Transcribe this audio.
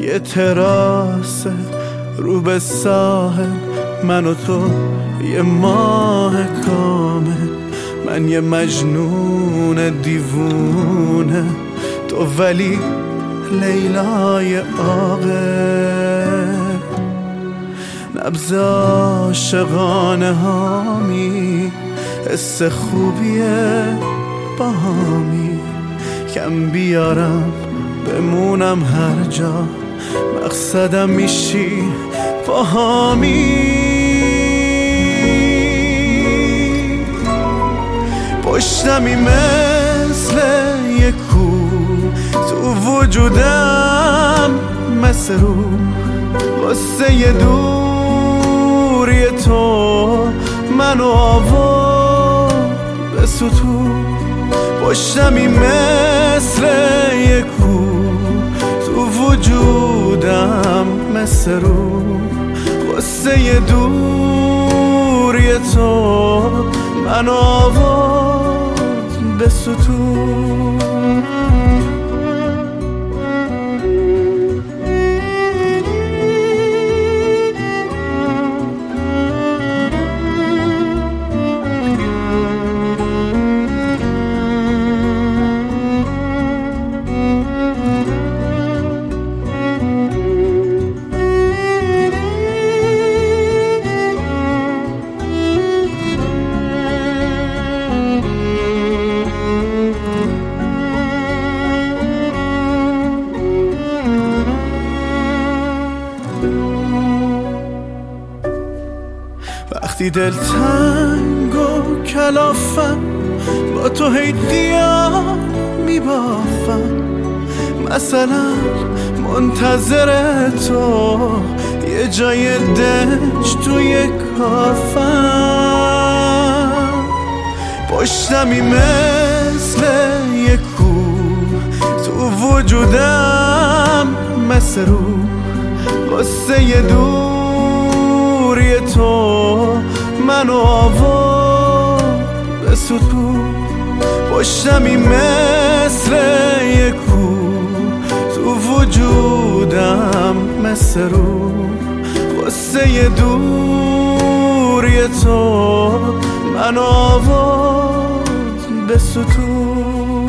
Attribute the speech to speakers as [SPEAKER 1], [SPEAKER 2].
[SPEAKER 1] یه تراس رو به ساحل، من و تو یه ماه کامل. من یه مجنون دیوونه، تو ولی لیلای عاقل. نبض عاشقانه هامی، حس خوبیه باهامی. کم بیارم بمونم هر جا، مقصدم میشی پاهامی. پشتمی مثل یک کوه، تو وجودم مثل رو، واسه یه دوری تو منو آورد به ستون. پشتمی مثل یک کوه، تو وجودم مثل رو، واسه یه دوری تو منو آورد به ستون. وقتی دلتنگ و کلافم، با تو هی قیام میبافم. مثلا منتظر تو یه جای دنج توی کافم. پشتمی مثل یک کوه، تو وجودم مثل رو، واسه یه دوری تو منو آورد به ستون. پشتمی مثل یک کوه، تو وجودم مثل رو، واسه یه دوری تو منو آورد به ستون.